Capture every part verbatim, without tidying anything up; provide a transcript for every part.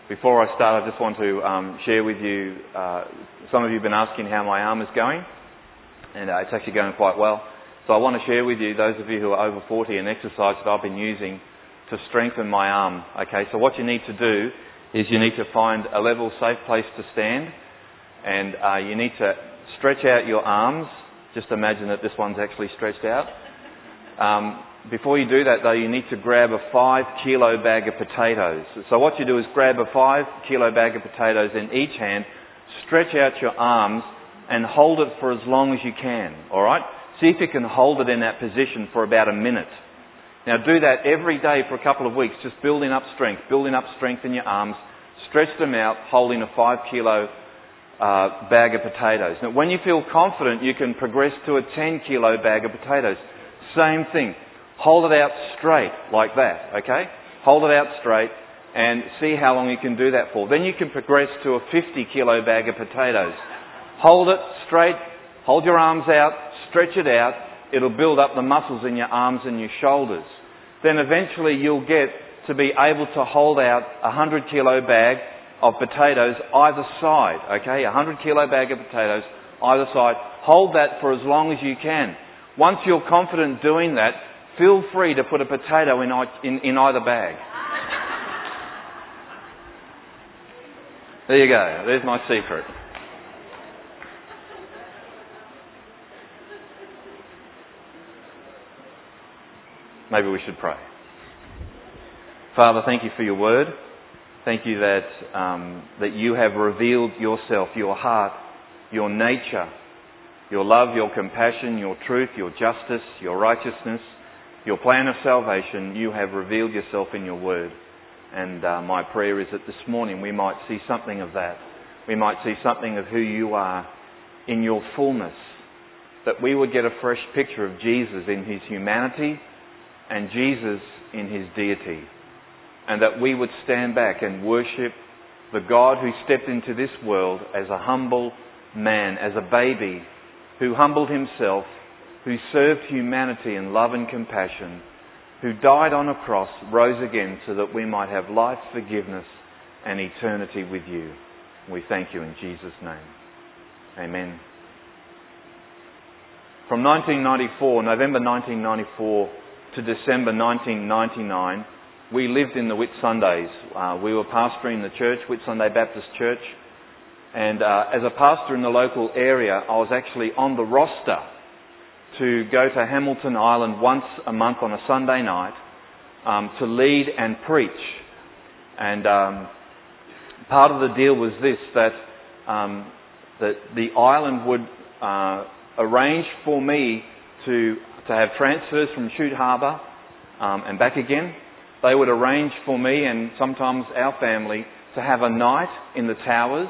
Before I start, I just want to um, share with you, uh, some of you have been asking how my arm is going, and uh, it's actually going quite well. So I want to share with you, those of you who are over forty, an exercise that I've been using to strengthen my arm. Okay, so what you need to do is you need to find a level, safe place to stand, and uh, you need to stretch out your arms. Just imagine that this one's actually stretched out. Um, Before you do that, though, you need to grab a five kilo bag of potatoes. So what you do is grab a five kilo bag of potatoes in each hand, stretch out your arms and hold it for as long as you can, alright? See if you can hold it in that position for about a minute. Now do that every day for a couple of weeks, just building up strength, building up strength in your arms, stretch them out, holding a five kilo uh, bag of potatoes. Now when you feel confident, you can progress to a ten kilo bag of potatoes. Same thing. Hold it out straight like that, okay? Hold it out straight and see how long you can do that for. Then you can progress to a fifty kilo bag of potatoes. Hold it straight, hold your arms out, stretch it out. It'll build up the muscles in your arms and your shoulders. Then eventually you'll get to be able to hold out a one hundred kilo bag of potatoes either side, okay? A one hundred kilo bag of potatoes either side. Hold that for as long as you can. Once you're confident doing that, feel free to put a potato in, in, in either bag. There you go. There's my secret. Maybe we should pray. Father, thank you for your word. Thank you that um, that you have revealed yourself, your heart, your nature, your love, your compassion, your truth, your justice, your righteousness, your plan of salvation. You have revealed yourself in your word. And uh, my prayer is that this morning we might see something of that. We might see something of who you are in your fullness. That we would get a fresh picture of Jesus in his humanity and Jesus in his deity. And that we would stand back and worship the God who stepped into this world as a humble man, as a baby, who humbled himself, who served humanity in love and compassion, who died on a cross, rose again so that we might have life, forgiveness and eternity with you. We thank you in Jesus' name. Amen. From nineteen ninety-four, November nineteen ninety-four to December nineteen ninety-nine, we lived in the Whitsundays. Uh, we were pastoring the church, Whitsunday Baptist Church. And uh, as a pastor in the local area, I was actually on the roster to go to Hamilton Island once a month on a Sunday night um, to lead and preach. And um, part of the deal was this, that, um, that the island would uh, arrange for me to, to have transfers from Shute Harbour um, and back again. They would arrange for me and sometimes our family to have a night in the towers.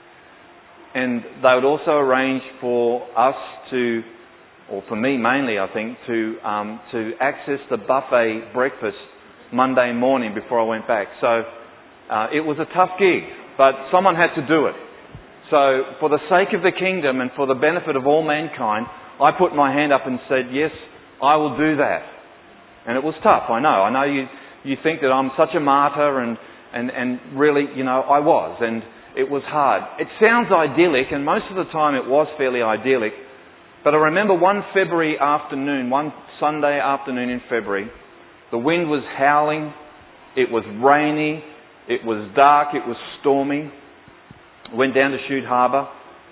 And they would also arrange for us to, or for me mainly I think, to um, to access the buffet breakfast Monday morning before I went back. So uh, it was a tough gig, but someone had to do it. So for the sake of the kingdom and for the benefit of all mankind, I put my hand up and said, yes, I will do that. And it was tough, I know. I know you, you think that I'm such a martyr, and, and, and really, you know, I was. And it was hard. It sounds idyllic, and most of the time it was fairly idyllic. But I remember one February afternoon, one Sunday afternoon in February, the wind was howling, it was rainy, it was dark, it was stormy. Went down to Shute Harbour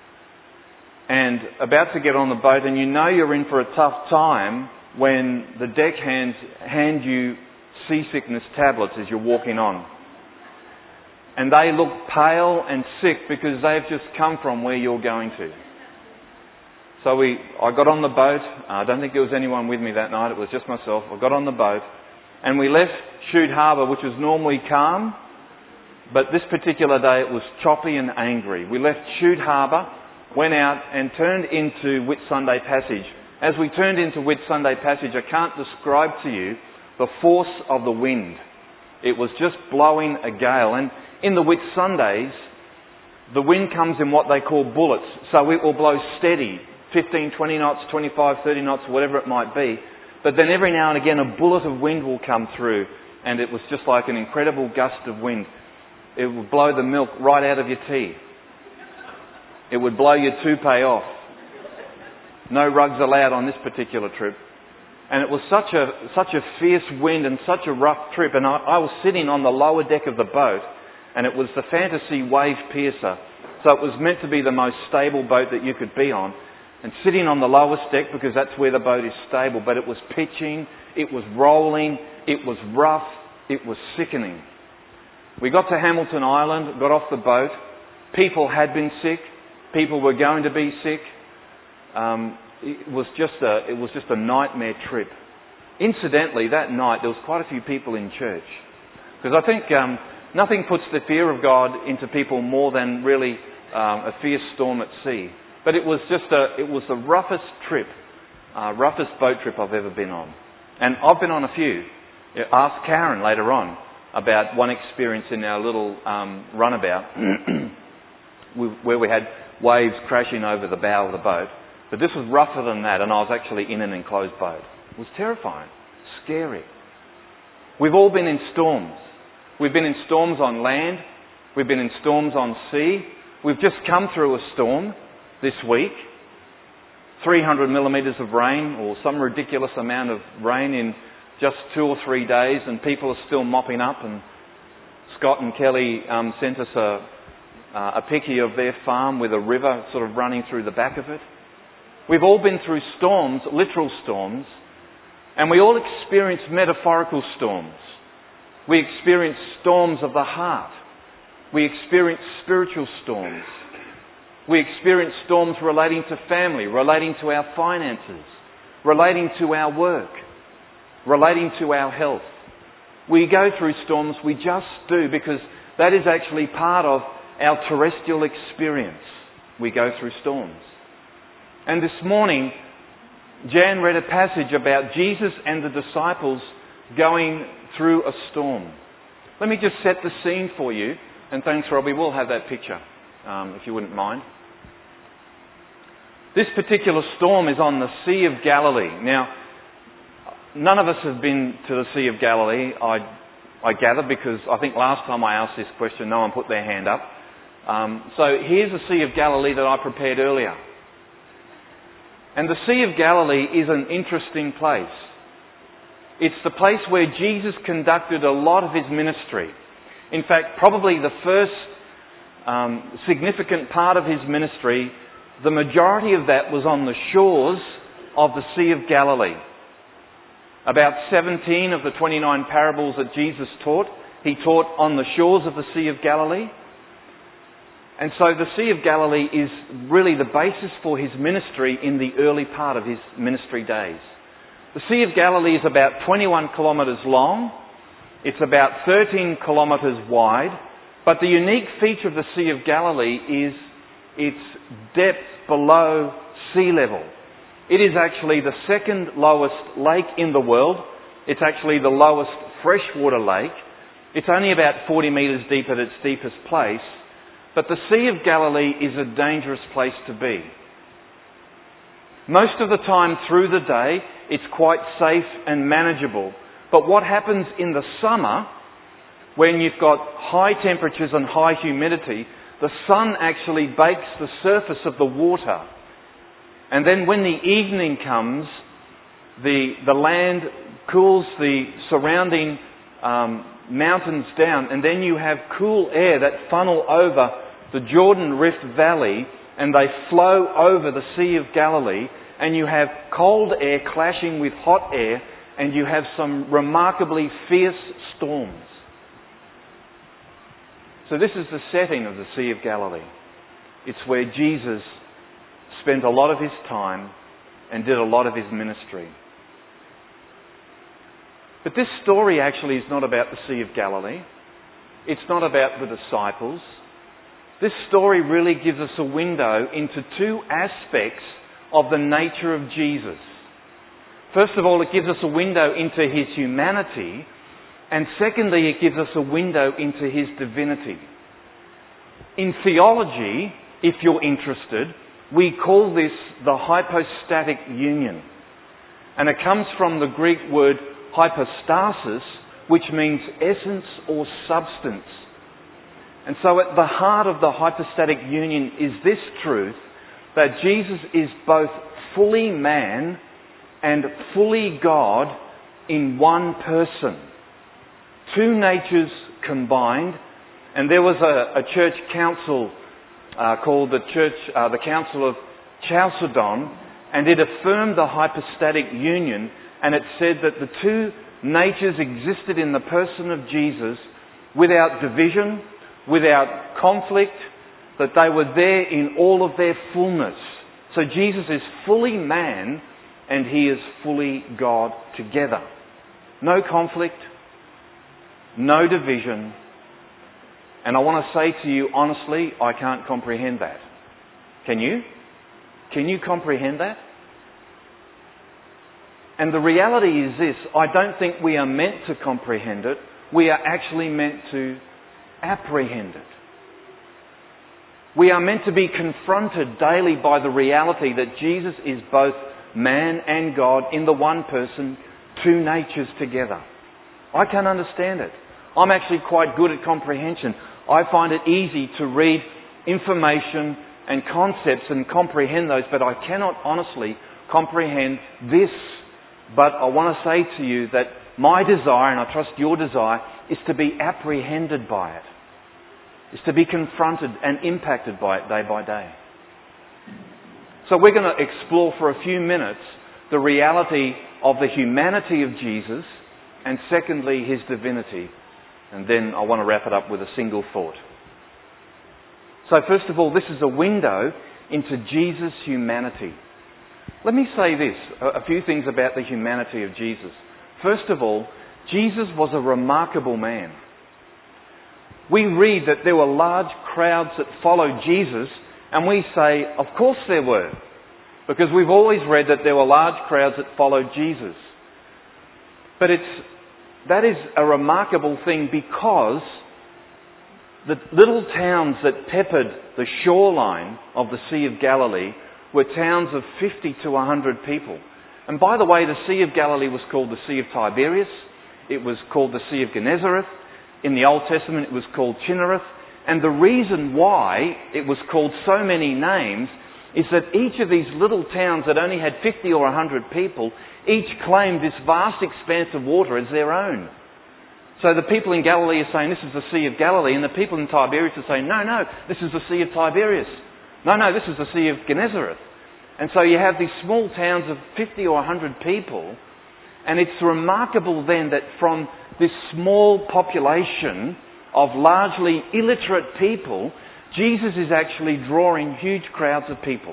and about to get on the boat, and you know you're in for a tough time when the deckhands hand you seasickness tablets as you're walking on. And they look pale and sick because they've just come from where you're going to. So we, I got on the boat. I don't think there was anyone with me that night. It was just myself. I got on the boat and we left Shute Harbour, which was normally calm. But this particular day it was choppy and angry. We left Shute Harbour, went out and turned into Whitsunday Passage. As we turned into Whitsunday Passage, I can't describe to you the force of the wind. It was just blowing a gale. And in the Whitsundays, the wind comes in what they call bullets. So it will blow steady, fifteen, twenty knots, twenty-five, thirty knots, whatever it might be. But then every now and again a bullet of wind will come through, and it was just like an incredible gust of wind. It would blow the milk right out of your tea. It would blow your toupee off. No rugs allowed on this particular trip. And it was such a such a fierce wind and such a rough trip. And I, I was sitting on the lower deck of the boat, and it was the Fantasy Wave Piercer. So it was meant to be the most stable boat that you could be on. And sitting on the lowest deck, because that's where the boat is stable, but it was pitching, it was rolling, it was rough, it was sickening. We got to Hamilton Island, got off the boat. People had been sick. People were going to be sick. Um, it was just a, it was just a nightmare trip. Incidentally, that night there was quite a few people in church. Because I think um, nothing puts the fear of God into people more than really um, a fierce storm at sea. But it was just a, it was the roughest trip, uh, roughest boat trip I've ever been on. And I've been on a few. Ask Karen later on about one experience in our little um, runabout where we had waves crashing over the bow of the boat. But this was rougher than that, and I was actually in an enclosed boat. It was terrifying, scary. We've all been in storms. We've been in storms on land. We've been in storms on sea. We've just come through a storm this week. three hundred millimetres of rain, or some ridiculous amount of rain in just two or three days, and people are still mopping up. And Scott and Kelly um, sent us a, uh, a picture of their farm with a river sort of running through the back of it. We've all been through storms, literal storms, and we all experience metaphorical storms. We experience storms of the heart. We experience spiritual storms. We experience storms relating to family, relating to our finances, relating to our work, relating to our health. We go through storms, we just do, because that is actually part of our terrestrial experience. We go through storms. And this morning, Jan read a passage about Jesus and the disciples going through a storm. Let me just set the scene for you, and thanks, Robbie, we'll have that picture, um, if you wouldn't mind. This particular storm is on the Sea of Galilee. Now, none of us have been to the Sea of Galilee, I, I gather, because I think last time I asked this question, no one put their hand up. Um, so here's the Sea of Galilee that I prepared earlier. And the Sea of Galilee is an interesting place. It's the place where Jesus conducted a lot of his ministry. In fact, probably the first um, significant part of his ministry, the majority of that was on the shores of the Sea of Galilee. About seventeen of the twenty-nine parables that Jesus taught, he taught on the shores of the Sea of Galilee. And so the Sea of Galilee is really the basis for his ministry in the early part of his ministry days. The Sea of Galilee is about twenty-one kilometres long. It's about thirteen kilometres wide. But the unique feature of the Sea of Galilee is its depth below sea level. It is actually the second lowest lake in the world. It's actually the lowest freshwater lake. It's only about forty metres deep at its deepest place. But the Sea of Galilee is a dangerous place to be. Most of the time through the day, it's quite safe and manageable. But what happens in the summer, when you've got high temperatures and high humidity, the sun actually bakes the surface of the water. And then when the evening comes, the, the land cools the surrounding um, mountains down, and then you have cool air that funnel over the Jordan Rift Valley, and they flow over the Sea of Galilee, and you have cold air clashing with hot air, and you have some remarkably fierce storms. So this is the setting of the Sea of Galilee. It's where Jesus spent a lot of his time and did a lot of his ministry. But this story actually is not about the Sea of Galilee. It's not about the disciples. This story really gives us a window into two aspects of the nature of Jesus. First of all, it gives us a window into his humanity, and secondly, it gives us a window into his divinity. In theology, if you're interested, we call this the hypostatic union. And it comes from the Greek word hypostasis, which means essence or substance. And so at the heart of the hypostatic union is this truth, that Jesus is both fully man and fully God in one person. Two natures combined. And there was a, a church council uh, called the Church, uh, the Council of Chalcedon, and it affirmed the hypostatic union, and it said that the two natures existed in the person of Jesus without division, without conflict, that they were there in all of their fullness. So Jesus is fully man and he is fully God together. No conflict, no division. And I want to say to you honestly, I can't comprehend that. Can you? Can you comprehend that? And the reality is this, I don't think we are meant to comprehend it. We are actually meant to apprehend it. We are meant to be confronted daily by the reality that Jesus is both man and God in the one person, two natures together. I can't understand it. I'm actually quite good at comprehension. I find it easy to read information and concepts and comprehend those, but I cannot honestly comprehend this. But I want to say to you that my desire, and I trust your desire, is to be apprehended by it. Is to be confronted and impacted by it day by day. So we're going to explore for a few minutes the reality of the humanity of Jesus and secondly his divinity. And then I want to wrap it up with a single thought. So first of all, this is a window into Jesus' humanity. Let me say this, a few things about the humanity of Jesus. First of all, Jesus was a remarkable man. We read that there were large crowds that followed Jesus, and we say, of course there were, because we've always read that there were large crowds that followed Jesus. But it's that is a remarkable thing because the little towns that peppered the shoreline of the Sea of Galilee were towns of fifty to one hundred people. And by the way, the Sea of Galilee was called the Sea of Tiberias. It was called the Sea of Gennesareth. In the Old Testament, it was called Chinnereth. And the reason why it was called so many names is that each of these little towns that only had fifty or one hundred people, each claimed this vast expanse of water as their own. So the people in Galilee are saying, this is the Sea of Galilee, and the people in Tiberias are saying, no, no, this is the Sea of Tiberias. No, no, this is the Sea of Gennesareth. And so you have these small towns of fifty or one hundred people, and it's remarkable then that from this small population of largely illiterate people, Jesus is actually drawing huge crowds of people.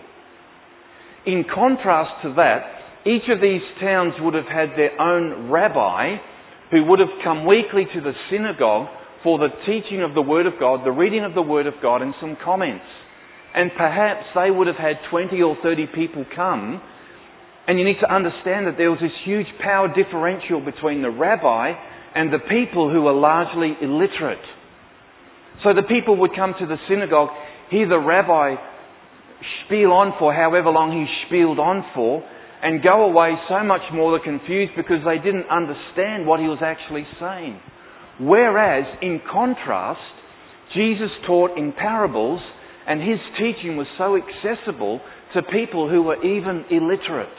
In contrast to that, each of these towns would have had their own rabbi who would have come weekly to the synagogue for the teaching of the Word of God, the reading of the Word of God, and some comments. And perhaps they would have had twenty or thirty people come. And you need to understand that there was this huge power differential between the rabbi and the people who were largely illiterate. So the people would come to the synagogue, hear the rabbi spiel on for however long he spieled on for, and go away so much more confused because they didn't understand what he was actually saying. Whereas, in contrast, Jesus taught in parables, and his teaching was so accessible to people who were even illiterate.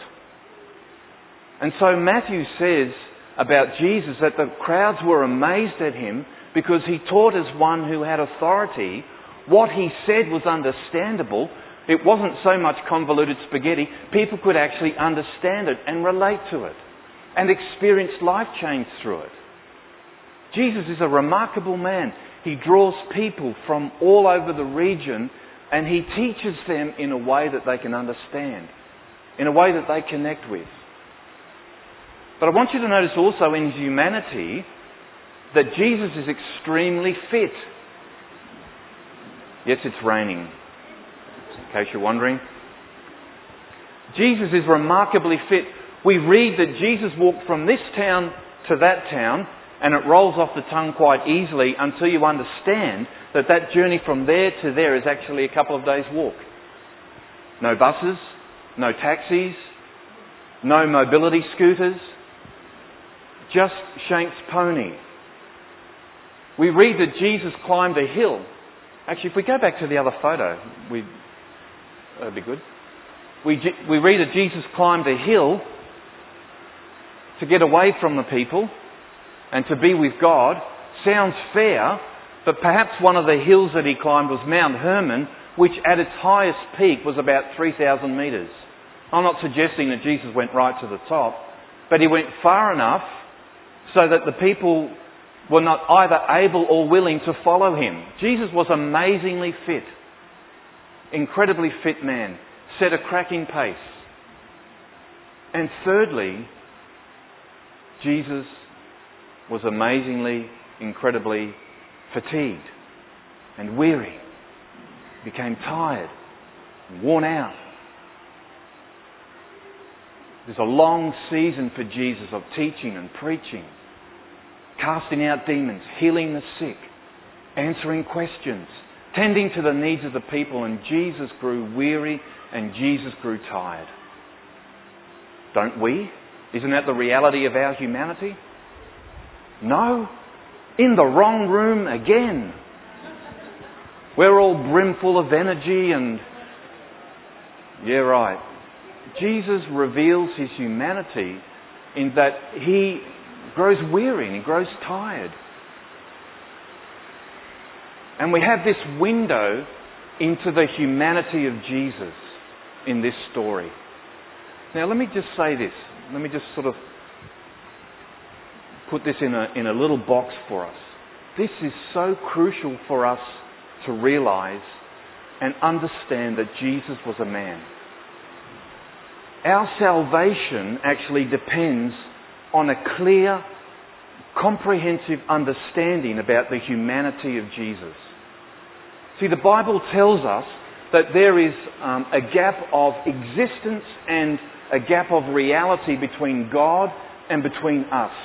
And so Matthew says about Jesus that the crowds were amazed at him because he taught as one who had authority. What he said was understandable. It wasn't so much convoluted spaghetti. People could actually understand it and relate to it and experience life change through it. Jesus is a remarkable man. He draws people from all over the region and he teaches them in a way that they can understand, in a way that they connect with. But I want you to notice also in his humanity that Jesus is extremely fit. Yes, it's raining, in case you're wondering. Jesus is remarkably fit. We read that Jesus walked from this town to that town, and it rolls off the tongue quite easily until you understand that that journey from there to there is actually a couple of days' walk. No buses, no taxis, no mobility scooters, just Shank's pony. We read that Jesus climbed a hill Actually, if we go back to the other photo, we, that'd be good. We, we read that Jesus climbed a hill to get away from the people and to be with God. Sounds fair, but perhaps one of the hills that he climbed was Mount Hermon, which at its highest peak was about three thousand metres. I'm not suggesting that Jesus went right to the top, but he went far enough so that the people were not either able or willing to follow him. Jesus was amazingly fit, incredibly fit man, set a cracking pace. And thirdly, Jesus was amazingly, incredibly fatigued and weary, became tired and worn out. There's a long season for Jesus of teaching and preaching, casting out demons, healing the sick, answering questions, tending to the needs of the people, and Jesus grew weary and Jesus grew tired. Don't we? Isn't that the reality of our humanity? No. In the wrong room again. We're all brimful of energy and... Yeah, right. Jesus reveals his humanity in that he grows weary and he grows tired. And we have this window into the humanity of Jesus in this story. Now let me just say this. Let me just sort of put this in a, in a little box for us. This is so crucial for us to realise and understand that Jesus was a man. Our salvation actually depends on a clear, comprehensive understanding about the humanity of Jesus. See, the Bible tells us that there is um, a gap of existence and a gap of reality between God and between us.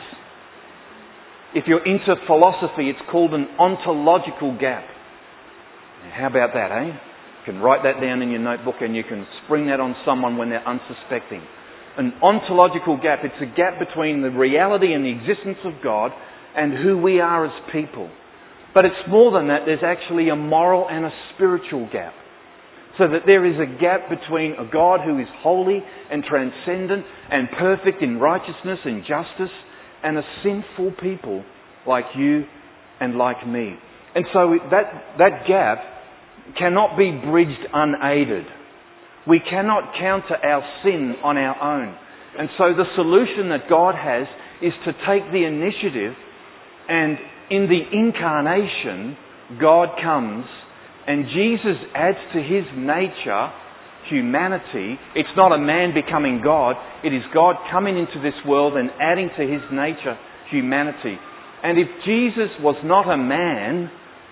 If you're into philosophy, it's called an ontological gap. How about that, eh? You can write that down in your notebook and you can spring that on someone when they're unsuspecting. An ontological gap. It's a gap between the reality and the existence of God and who we are as people. But it's more than that. There's actually a moral and a spiritual gap. So that there is a gap between a God who is holy and transcendent and perfect in righteousness and justice and a sinful people like you and like me. And so that, that gap cannot be bridged unaided. We cannot counter our sin on our own. And so the solution that God has is to take the initiative, and in the incarnation, God comes and Jesus adds to his nature humanity. It's not a man becoming God. It is God coming into this world and adding to his nature humanity. And if Jesus was not a man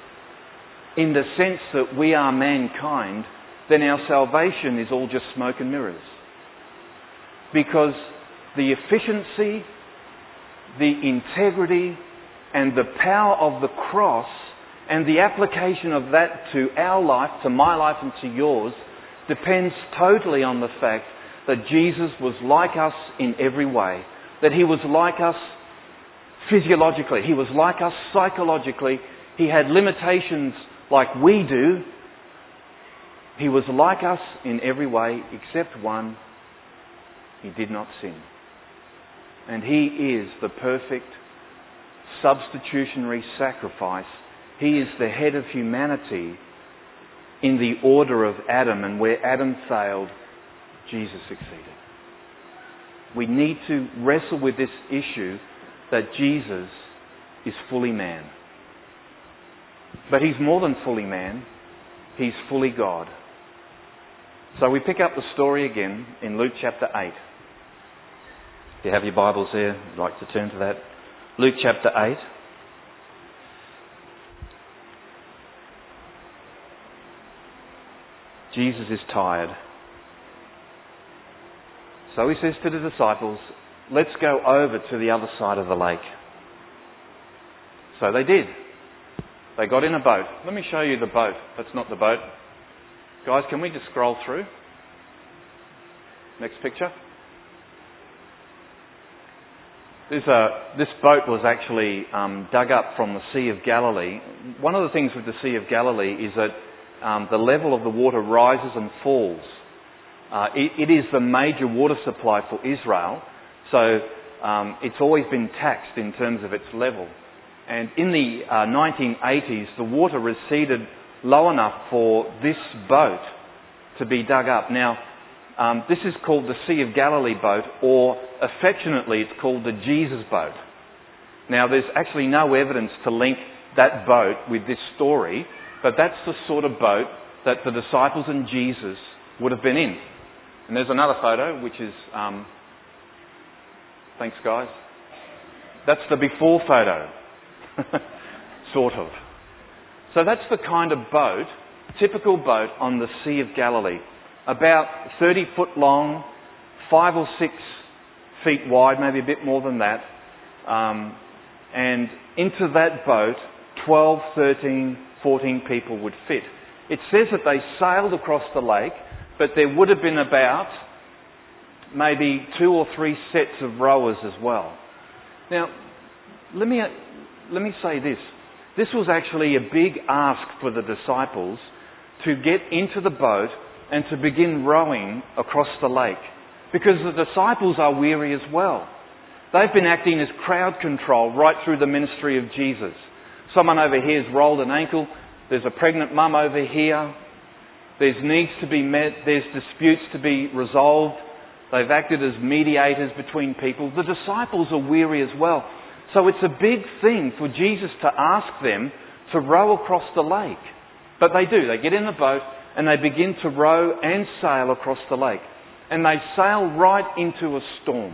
in the sense that we are mankind, then our salvation is all just smoke and mirrors. Because the efficiency, the integrity, and the power of the cross and the application of that to our life, to my life and to yours, depends totally on the fact that Jesus was like us in every way. That he was like us physiologically. He was like us psychologically. He had limitations like we do. He was like us in every way except one. He did not sin. And he is the perfect substitutionary sacrifice. He is the head of humanity in the order of Adam, and where Adam failed, Jesus succeeded. We need to wrestle with this issue that Jesus is fully man. But he's more than fully man. He's fully God. So we pick up the story again in Luke chapter eight. If you have your Bibles there, I'd like to turn to that. Luke chapter eight. Jesus is tired. So he says to the disciples, let's go over to the other side of the lake. So they did. They got in a boat. Let me show you the boat. That's not the boat. Guys, can we just scroll through? Next picture. There's a, this boat was actually um, dug up from the Sea of Galilee. One of the things with the Sea of Galilee is that um, the level of the water rises and falls. Uh, it, it is the major water supply for Israel, so um, it's always been taxed in terms of its level. And in the uh, nineteen eighties, the water receded low enough for this boat to be dug up. Now, um, this is called the Sea of Galilee boat, or affectionately it's called the Jesus boat. Now, there's actually no evidence to link that boat with this story, but that's the sort of boat that the disciples and Jesus would have been in. And there's another photo, which is, um, thanks guys, that's the before photo. Sort of. So that's the kind of boat, typical boat on the Sea of Galilee. About thirty foot long, five or six feet wide, maybe a bit more than that. Um, and into that boat, twelve, thirteen, fourteen people would fit. It says that they sailed across the lake, but there would have been about maybe two or three sets of rowers as well. Now, let me... Let me say this. This was actually a big ask for the disciples to get into the boat and to begin rowing across the lake. Because the disciples are weary as well. They've been acting as crowd control right through the ministry of Jesus. Someone over here has rolled an ankle. There's a pregnant mum over here. There's needs to be met. There's disputes to be resolved. They've acted as mediators between people. The disciples are weary as well. So it's a big thing for Jesus to ask them to row across the lake. But they do. They get in the boat and they begin to row and sail across the lake. And they sail right into a storm.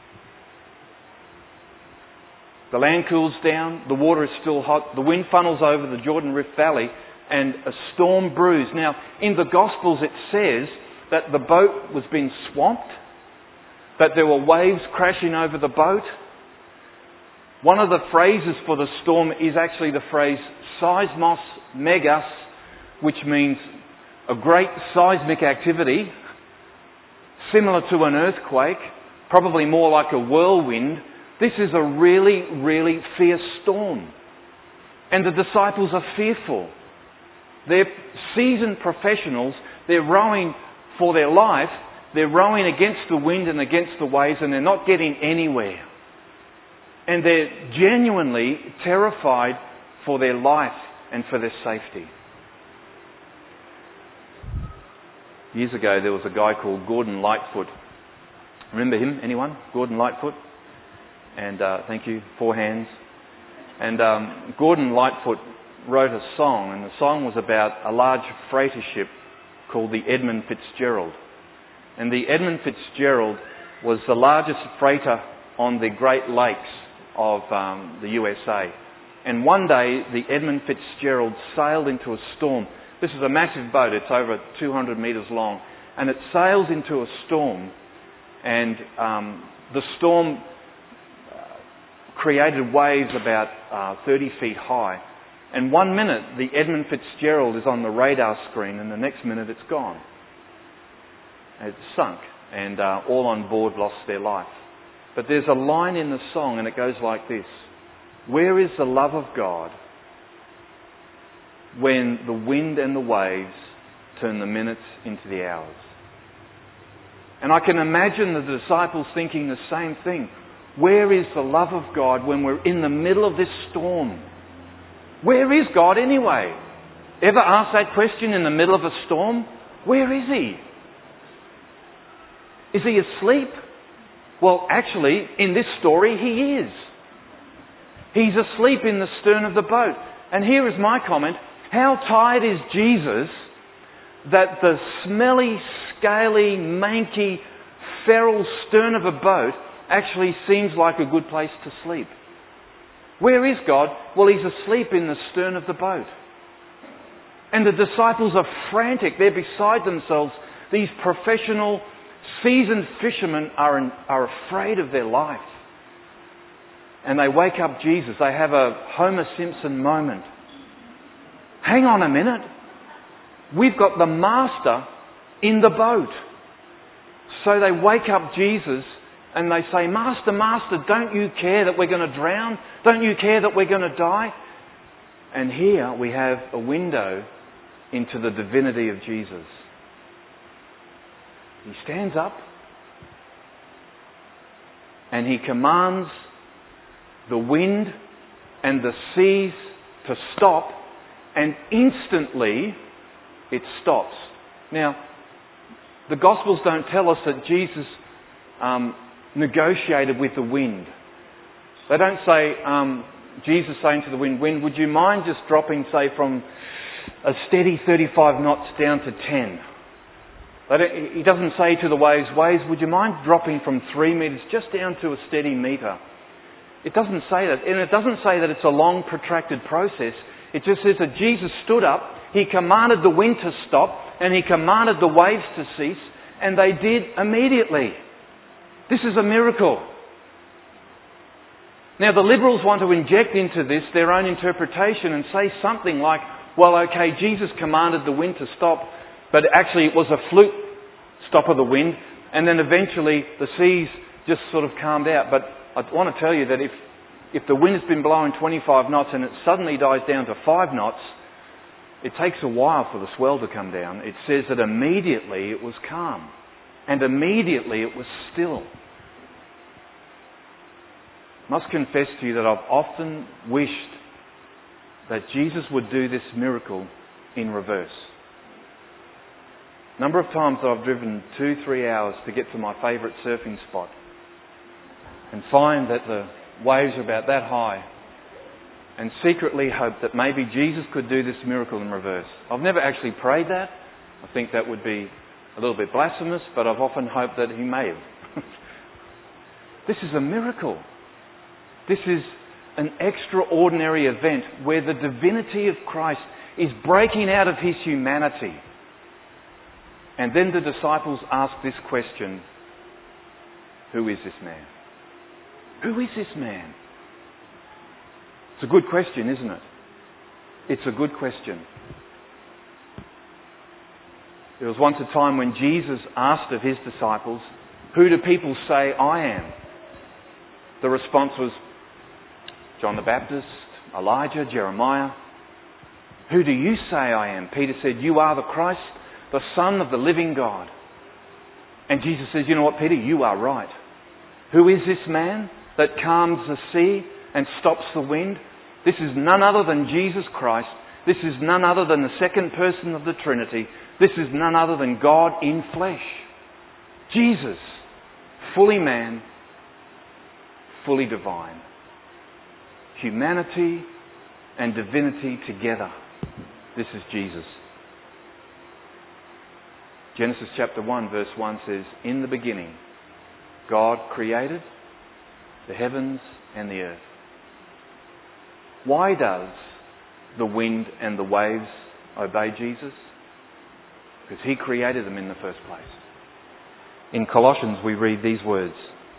The land cools down. The water is still hot. The wind funnels over the Jordan Rift Valley and a storm brews. Now, in the Gospels it says that the boat was being swamped, that there were waves crashing over the boat. One of the phrases for the storm is actually the phrase seismos megas, which means a great seismic activity, similar to an earthquake, probably more like a whirlwind. This is a really, really fierce storm. And the disciples are fearful. They're seasoned professionals. They're rowing for their life. They're rowing against the wind and against the waves, and they're not getting anywhere. And they're genuinely terrified for their life and for their safety. Years ago, there was a guy called Gordon Lightfoot. Remember him? Anyone? Gordon Lightfoot? And uh, thank you, four hands. And um, Gordon Lightfoot wrote a song, and the song was about a large freighter ship called the Edmund Fitzgerald. And the Edmund Fitzgerald was the largest freighter on the Great Lakes of um, the U S A. And one day the Edmund Fitzgerald sailed into a storm. This is a massive boat, it's over two hundred metres long, and it sails into a storm, and um, the storm uh, created waves about uh, thirty feet high. And one minute the Edmund Fitzgerald is on the radar screen, and the next minute it's gone. It's sunk, and uh, all on board lost their life. But there's a line in the song and it goes like this. Where is the love of God when the wind and the waves turn the minutes into the hours? And I can imagine the disciples thinking the same thing. Where is the love of God when we're in the middle of this storm? Where is God anyway? Ever ask that question in the middle of a storm? Where is He? Is He asleep? Well, actually, in this story, He is. He's asleep in the stern of the boat. And here is my comment. How tired is Jesus that the smelly, scaly, manky, feral stern of a boat actually seems like a good place to sleep? Where is God? Well, He's asleep in the stern of the boat. And the disciples are frantic. They're beside themselves. These professional, seasoned fishermen are, in, are afraid of their life. And they wake up Jesus. They have a Homer Simpson moment. Hang on a minute. We've got the Master in the boat. So they wake up Jesus and they say, Master, Master, don't you care that we're going to drown? Don't you care that we're going to die? And here we have a window into the divinity of Jesus. He stands up and he commands the wind and the seas to stop, and instantly it stops. Now, the Gospels don't tell us that Jesus um, negotiated with the wind. They don't say, um, Jesus saying to the wind, wind, would you mind just dropping, say, from a steady thirty-five knots down to ten? He doesn't say to the waves, waves, would you mind dropping from three metres just down to a steady metre? It doesn't say that. And it doesn't say that it's a long, protracted process. It just says that Jesus stood up, he commanded the wind to stop, and he commanded the waves to cease, and they did immediately. This is a miracle. Now, the liberals want to inject into this their own interpretation and say something like, well, okay, Jesus commanded the wind to stop, but actually it was a fluke stop of the wind, and then eventually the seas just sort of calmed out. But I want to tell you that if, if the wind has been blowing twenty-five knots and it suddenly dies down to five knots, it takes a while for the swell to come down. It says that immediately it was calm, and immediately it was still. I must confess to you that I've often wished that Jesus would do this miracle in reverse. A number of times that I've driven two, three hours to get to my favourite surfing spot and find that the waves are about that high and secretly hope that maybe Jesus could do this miracle in reverse. I've never actually prayed that. I think that would be a little bit blasphemous, but I've often hoped that he may have. This is a miracle. This is an extraordinary event where the divinity of Christ is breaking out of his humanity. And then the disciples ask this question, who is this man? Who is this man? It's a good question, isn't it? It's a good question. There was once a time when Jesus asked of his disciples, who do people say I am? The response was, John the Baptist, Elijah, Jeremiah. Who do you say I am? Peter said, you are the Christ, the Son of the living God. And Jesus says, you know what, Peter, you are right. Who is this man that calms the sea and stops the wind? This is none other than Jesus Christ. This is none other than the second person of the Trinity. This is none other than God in flesh. Jesus, fully man, fully divine. Humanity and divinity together. This is Jesus. Genesis chapter one verse one says, in the beginning, God created the heavens and the earth. Why does the wind and the waves obey Jesus? Because he created them in the first place. In Colossians we read these words.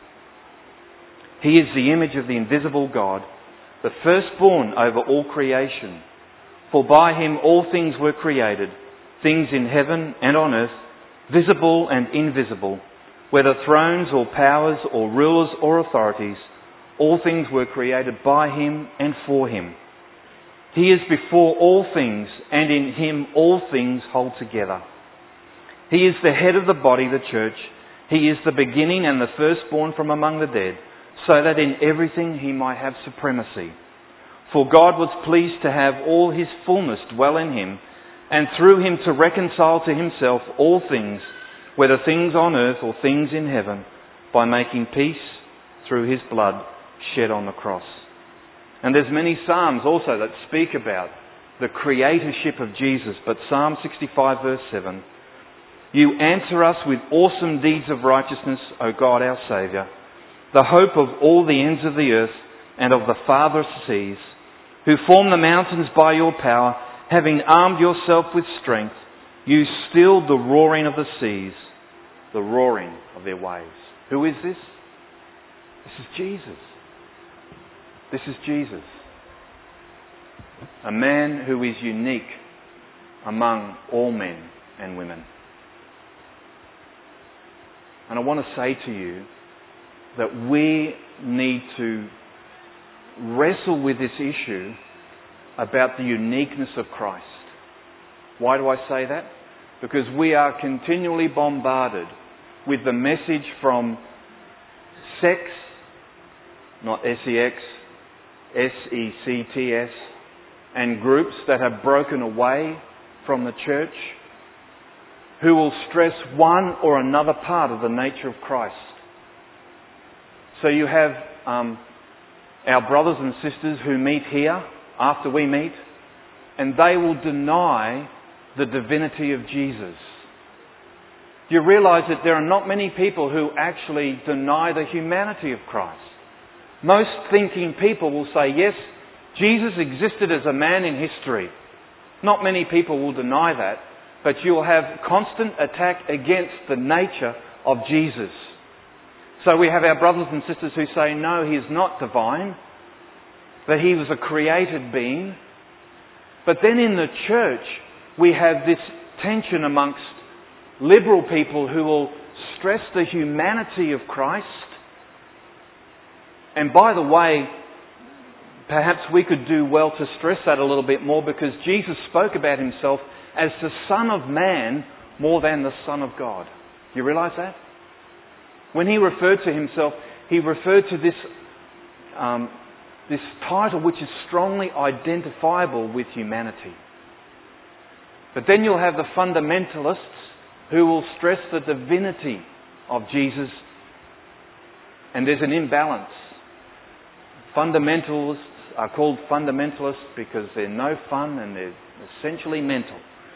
He is the image of the invisible God, the firstborn over all creation. For by him all things were created, things in heaven and on earth, visible and invisible, whether thrones or powers or rulers or authorities, all things were created by him and for him. He is before all things, and in him all things hold together. He is the head of the body, the church. He is the beginning and the firstborn from among the dead, so that in everything he might have supremacy. For God was pleased to have all his fullness dwell in him, and through him to reconcile to himself all things, whether things on earth or things in heaven, by making peace through his blood shed on the cross. And there's many psalms also that speak about the creatorship of Jesus, but Psalm sixty-five verse seven, you answer us with awesome deeds of righteousness, O God our Saviour, the hope of all the ends of the earth and of the farthest seas, who form the mountains by your power, having armed yourself with strength, you stilled the roaring of the seas, the roaring of their waves. Who is this? This is Jesus. This is Jesus. A man who is unique among all men and women. And I want to say to you that we need to wrestle with this issue about the uniqueness of Christ. Why do I say that? Because we are continually bombarded with the message from sects, not S E X, S E C T S, and groups that have broken away from the church, who will stress one or another part of the nature of Christ. So you have um, our brothers and sisters who meet here after we meet, and they will deny the divinity of Jesus. Do you realise that there are not many people who actually deny the humanity of Christ? Most thinking people will say, yes, Jesus existed as a man in history. Not many people will deny that, but you'll have constant attack against the nature of Jesus. So we have our brothers and sisters who say, no, he is not divine, that he was a created being. But then in the church, we have this tension amongst liberal people who will stress the humanity of Christ. And by the way, perhaps we could do well to stress that a little bit more, because Jesus spoke about himself as the Son of Man more than the Son of God. Do you realise that? When he referred to himself, he referred to this, um, this title which is strongly identifiable with humanity. But then you'll have the fundamentalists who will stress the divinity of Jesus, and there's an imbalance. Fundamentalists are called fundamentalists because they're no fun and they're essentially mental.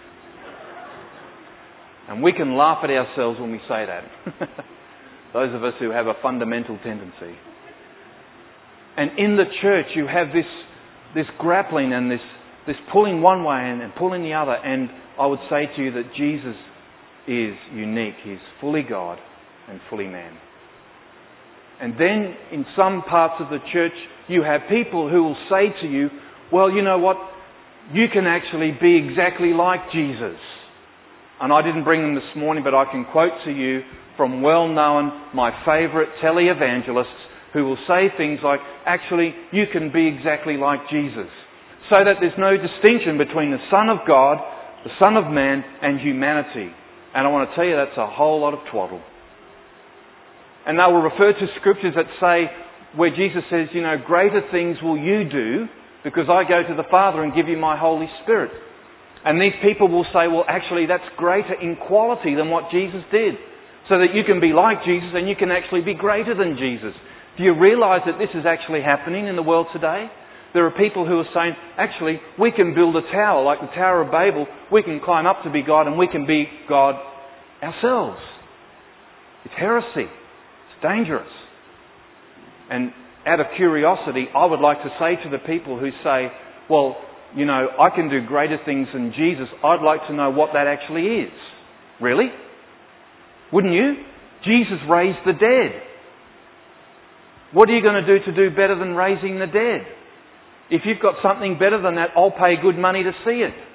And we can laugh at ourselves when we say that. Those of us who have a fundamental tendency. And in the church you have this this grappling and this, this pulling one way and, and pulling the other. And I would say to you that Jesus is unique. He's fully God and fully man. And then in some parts of the church you have people who will say to you, well, you know what? You can actually be exactly like Jesus. And I didn't bring them this morning, but I can quote to you from well-known, my favourite televangelists, who will say things like, actually, you can be exactly like Jesus. So that there's no distinction between the Son of God, the Son of Man, and humanity. And I want to tell you that's a whole lot of twaddle. And they will refer to scriptures that say, where Jesus says, you know, greater things will you do because I go to the Father and give you my Holy Spirit. And these people will say, well, actually, that's greater in quality than what Jesus did. So that you can be like Jesus and you can actually be greater than Jesus. Do you realise that this is actually happening in the world today? There are people who are saying, actually, we can build a tower like the Tower of Babel. We can climb up to be God and we can be God ourselves. It's heresy. It's dangerous. And out of curiosity, I would like to say to the people who say, well, you know, I can do greater things than Jesus. I'd like to know what that actually is. Really? Wouldn't you? Jesus raised the dead. What are you going to do to do better than raising the dead? If you've got something better than that, I'll pay good money to see it.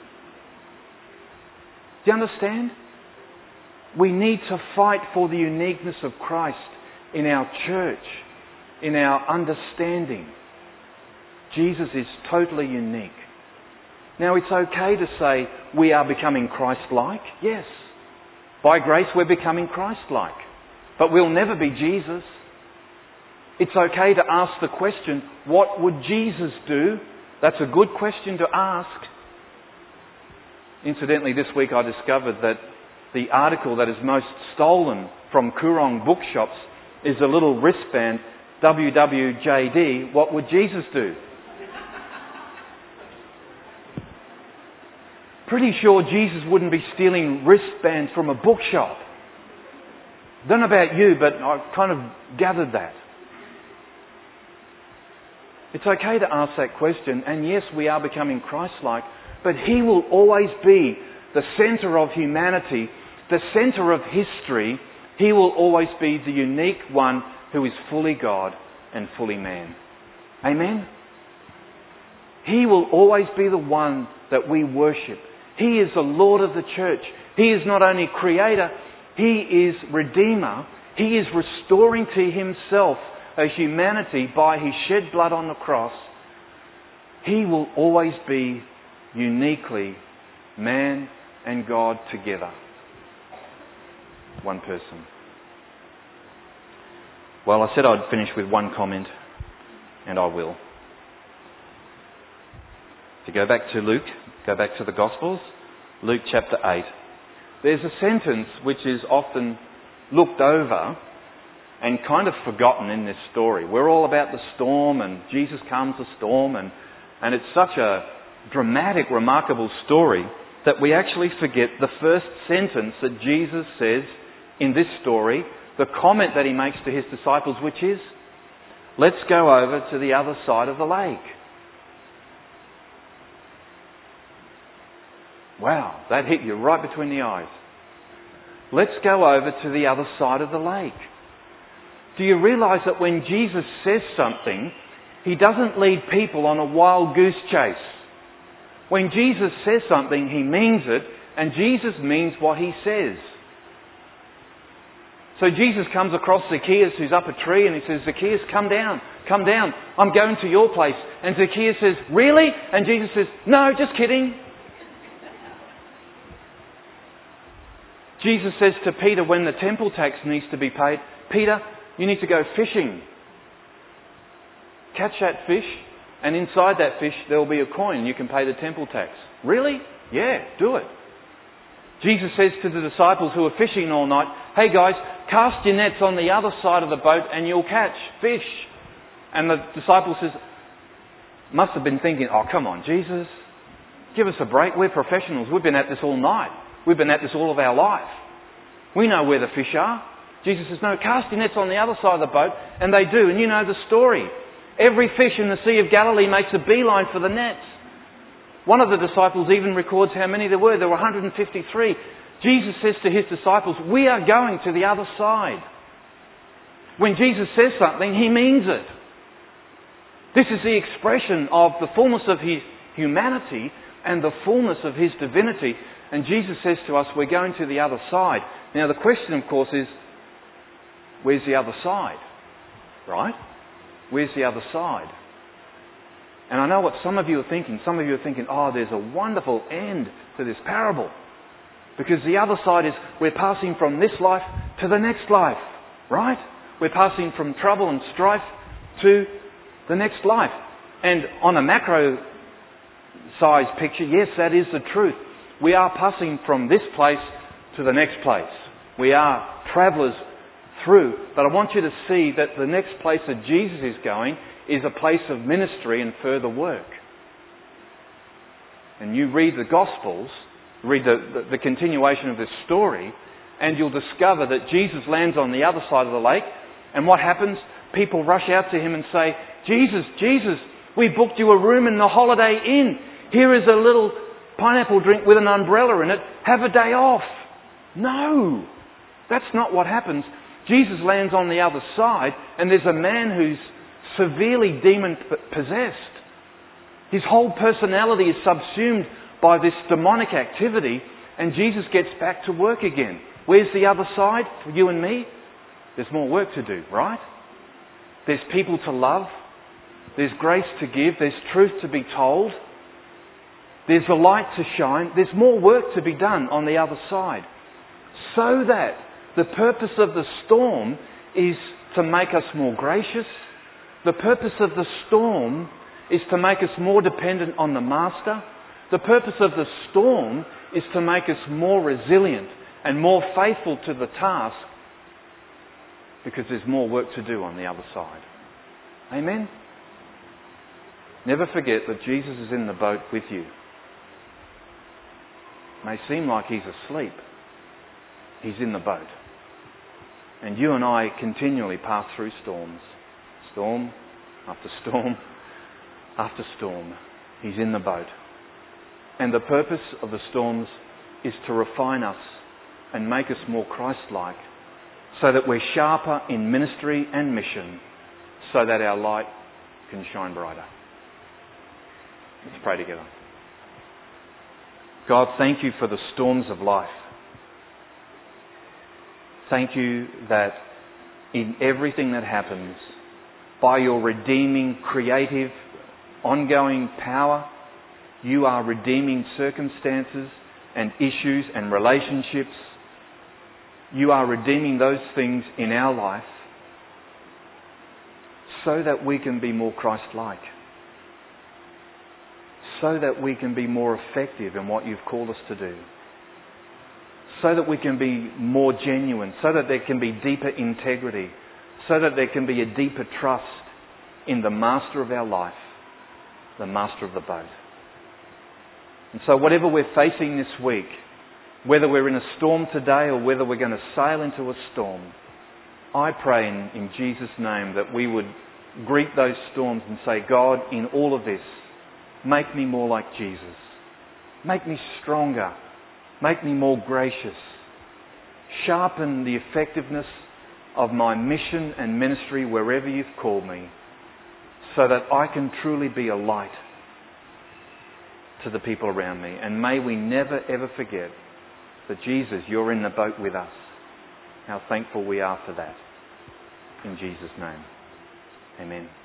Do you understand? We need to fight for the uniqueness of Christ in our church, in our understanding. Jesus is totally unique. Now, it's okay to say we are becoming Christ-like. Yes. By grace, we're becoming Christ-like. But we'll never be Jesus. It's okay to ask the question, what would Jesus do? That's a good question to ask. Incidentally, this week I discovered that the article that is most stolen from Koorong bookshops is a little wristband, W W J D, what would Jesus do? Pretty sure Jesus wouldn't be stealing wristbands from a bookshop. Don't know about you, but I kind of gathered that. It's okay to ask that question, and yes, we are becoming Christ-like, but He will always be the centre of humanity, the centre of history. He will always be the unique one who is fully God and fully man. Amen? He will always be the one that we worship. He is the Lord of the church. He is not only Creator, He is Redeemer. He is restoring to himself a humanity by his shed blood on the cross. He will always be uniquely man and God together. One person. Well, I said I'd finish with one comment, and I will. To go back to Luke, go back to the Gospels, Luke chapter eight. There's a sentence which is often looked over and kind of forgotten in this story. We're all about the storm, and Jesus calms the storm, and, and it's such a dramatic, remarkable story that we actually forget the first sentence that Jesus says in this story, the comment that he makes to his disciples, which is, let's go over to the other side of the lake. Wow, that hit you right between the eyes. Let's go over to the other side of the lake. Do you realise that when Jesus says something, he doesn't lead people on a wild goose chase? When Jesus says something, he means it, and Jesus means what he says. So Jesus comes across Zacchaeus, who's up a tree, and he says, Zacchaeus, come down, come down. I'm going to your place. And Zacchaeus says, really? And Jesus says, no, just kidding. Jesus says to Peter, when the temple tax needs to be paid, Peter, you need to go fishing. Catch that fish, and inside that fish there will be a coin. You can pay the temple tax. Really? Yeah, do it. Jesus says to the disciples who are fishing all night, hey guys, cast your nets on the other side of the boat and you'll catch fish. And the disciple says, must have been thinking, oh come on Jesus, give us a break. We're professionals. We've been at this all night. We've been at this all of our life. We know where the fish are. Jesus says, no, cast your nets on the other side of the boat. And they do. And you know the story. Every fish in the Sea of Galilee makes a beeline for the nets. One of the disciples even records how many there were. There were one hundred fifty-three. Jesus says to his disciples, we are going to the other side. When Jesus says something, he means it. This is the expression of the fullness of his humanity and the fullness of his divinity. And Jesus says to us, we're going to the other side. Now the question, of course, is, where's the other side? Right? Where's the other side? And I know what some of you are thinking. Some of you are thinking, oh, there's a wonderful end to this parable. Because the other side is, we're passing from this life to the next life. Right? We're passing from trouble and strife to the next life. And on a macro size picture, yes, that is the truth. We are passing from this place to the next place. We are travellers through. But I want you to see that the next place that Jesus is going is a place of ministry and further work. And you read the Gospels, read the, the, the continuation of this story, and you'll discover that Jesus lands on the other side of the lake. And what happens? People rush out to him and say, Jesus, Jesus, we booked you a room in the Holiday Inn. Here is a little pineapple drink with an umbrella in it. Have a day off. No, that's not what happens. Jesus lands on the other side, and there's a man who's severely demon-possessed. His whole personality is subsumed by this demonic activity, and Jesus gets back to work again. Where's the other side for you and me? There's more work to do, right? There's people to love. There's grace to give. There's truth to be told. There's a light to shine. There's more work to be done on the other side. So that the purpose of the storm is to make us more gracious. The purpose of the storm is to make us more dependent on the Master. The purpose of the storm is to make us more resilient and more faithful to the task, because there's more work to do on the other side. Amen? Never forget that Jesus is in the boat with you. It may seem like he's asleep. He's in the boat. And you and I continually pass through storms. Storm after storm after storm. He's in the boat. And the purpose of the storms is to refine us and make us more Christ-like, so that we're sharper in ministry and mission, so that our light can shine brighter. Let's pray together. God, thank you for the storms of life. Thank you that in everything that happens by your redeeming, creative, ongoing power. You are redeeming circumstances and issues and relationships. You are redeeming those things in our life so that we can be more Christ-like. So that we can be more effective in what you've called us to do. So that we can be more genuine. So that there can be deeper integrity. So that there can be a deeper trust in the master of our life, the master of the boat. And so whatever we're facing this week, whether we're in a storm today or whether we're going to sail into a storm, I pray in, in Jesus' name that we would greet those storms and say, God, in all of this, make me more like Jesus. Make me stronger. Make me more gracious. Sharpen the effectiveness of my mission and ministry wherever you've called me, so that I can truly be a light to the people around me. And may we never ever forget that Jesus, you're in the boat with us. How thankful we are for that. In Jesus' name. Amen.